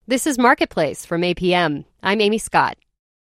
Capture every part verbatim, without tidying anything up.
This is Marketplace from A P M. I'm Amy Scott.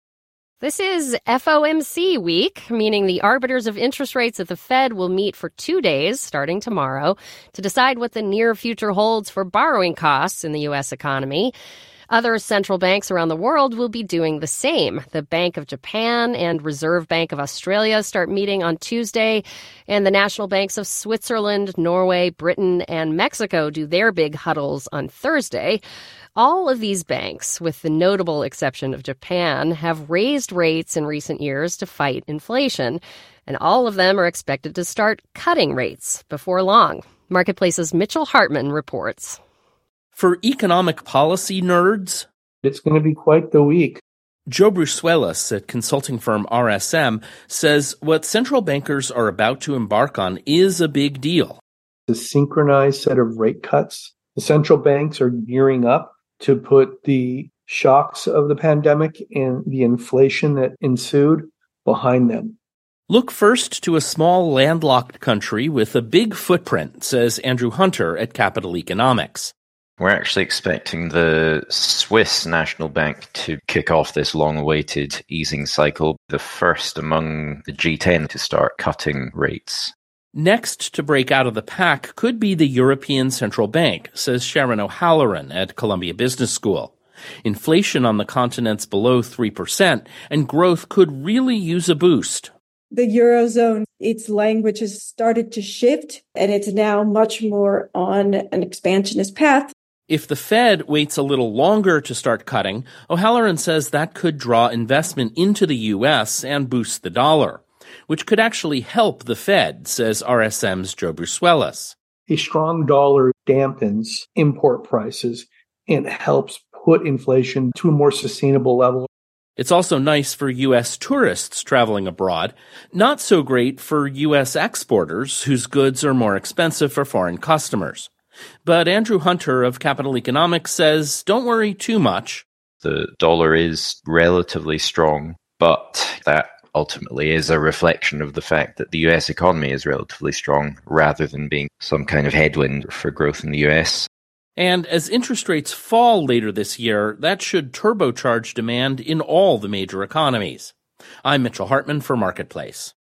This is F O M C week, meaning the arbiters of interest rates at the Fed will meet for two days, starting tomorrow, to decide what the near future holds for borrowing costs in the U S economy. Other central banks around the world will be doing the same. The Bank of Japan and Reserve Bank of Australia start meeting on Tuesday, and the national banks of Switzerland, Norway, Britain, and Mexico do their big huddles on Thursday. All of these banks, with the notable exception of Japan, have raised rates in recent years to fight inflation, and all of them are expected to start cutting rates before long. Marketplace's Mitchell Hartman reports. For economic policy nerds, it's going to be quite the week. Joe Brusuelas at consulting firm R S M says what central bankers are about to embark on is a big deal. A synchronized set of rate cuts. The central banks are gearing up to put the shocks of the pandemic and the inflation that ensued behind them. Look first to a small landlocked country with a big footprint, says Andrew Hunter at Capital Economics. We're actually expecting the Swiss National Bank to kick off this long-awaited easing cycle, the first among the G ten to start cutting rates. Next to break out of the pack could be the European Central Bank, says Sharon O'Halloran at Columbia Business School. Inflation on the continent's below three percent, and growth could really use a boost. The Eurozone, its language has started to shift, and it's now much more on an expansionist path. If the Fed waits a little longer to start cutting, O'Halloran says that could draw investment into the U S and boost the dollar, which could actually help the Fed, says R S M's Joe Brusuelas. A strong dollar dampens import prices and helps put inflation to a more sustainable level. It's also nice for U S tourists traveling abroad, not so great for U S exporters whose goods are more expensive for foreign customers. But Andrew Hunter of Capital Economics says, don't worry too much. The dollar is relatively strong, but that ultimately is a reflection of the fact that the U S economy is relatively strong rather than being some kind of headwind for growth in the U S. And as interest rates fall later this year, that should turbocharge demand in all the major economies. I'm Mitchell Hartman for Marketplace.